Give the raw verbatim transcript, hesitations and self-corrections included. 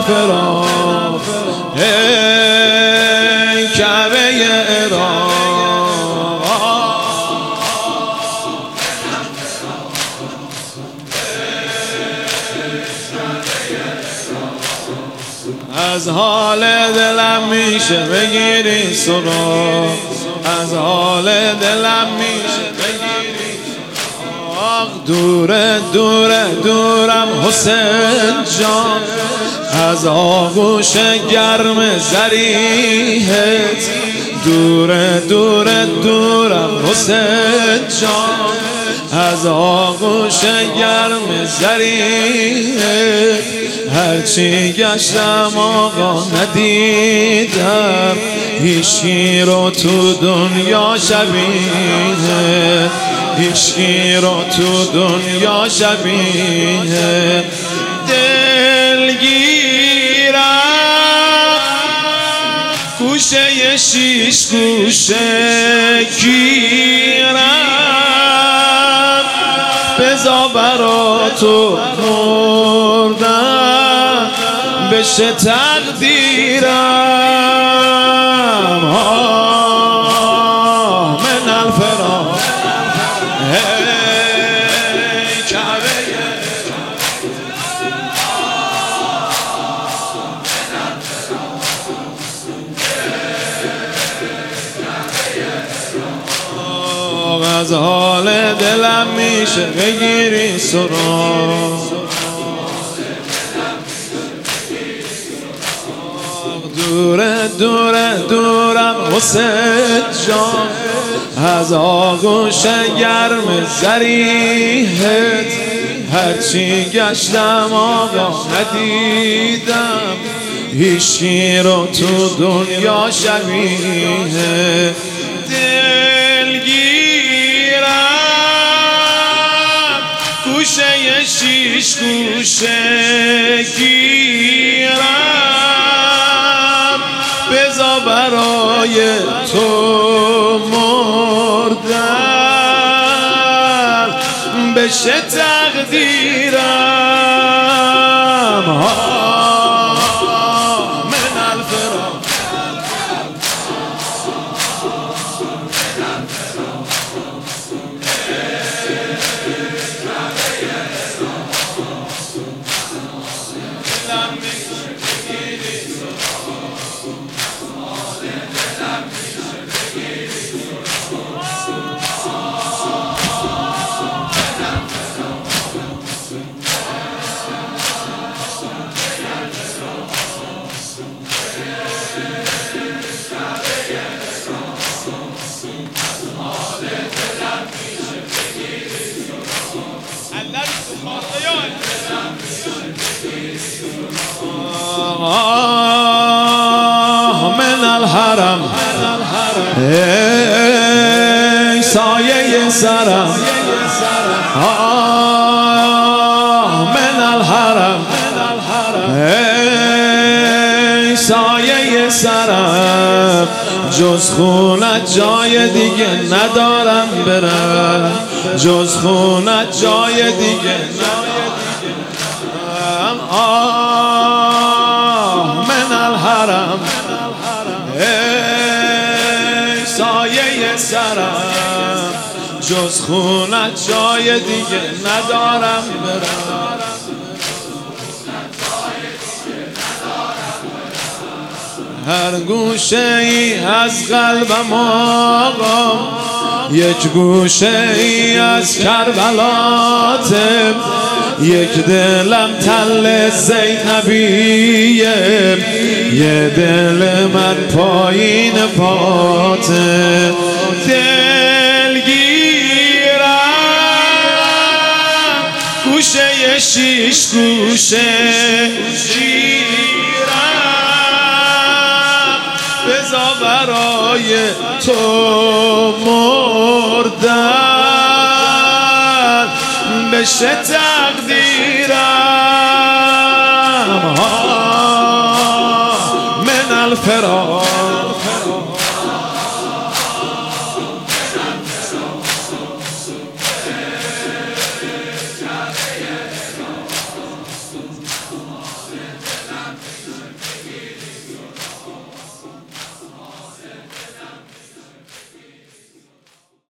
الفراق ای کعبه عراق از حال دلم میشه بگیری سراغ از حال دلم میشه بگیری سراغ دوره دوره دورم حسین جان از آغوش گرم زریحت دوره دوره دورم حسین جان از آغوش گرم زریحت هرچی گشتم آقا ندیدم هیچکی رو تو دنیا شبیه هیچکی رو تو دنیا شبیه دلگیرم گوشه شیش گوشه گیرم بزا برا تو مردم بشه تقدیرم آه من الفراق ای کعبه از حال دلم میشه بگیری سراغ دوره دوره دورم حسین جان از آغوش گرم زریحت هرچی گشتم آقا ندیدم هیچکی رو تو دنیا شبیه دلگیرم گوشه شیش گوشه گیرم بزا برای تو مردن بشه تقدیرم من الفراق آه من الحرم ای سایه سرم آه من الحرم ای سایه سرم جز خونت جای دیگه ندارم برم جز خونت جای دیگه آه من الحرم ای سایه سرم جز خونت جای دیگه ندارم برم هر گوشه ای از قلبم آقا یک گوشه ای از کربلاته یک دلم تل زینبیه یه دل من پایین پاته دلگیرم گوشه شیش گوشه گیرم بزا برای تو مردن بشه تقدیرم من الفراق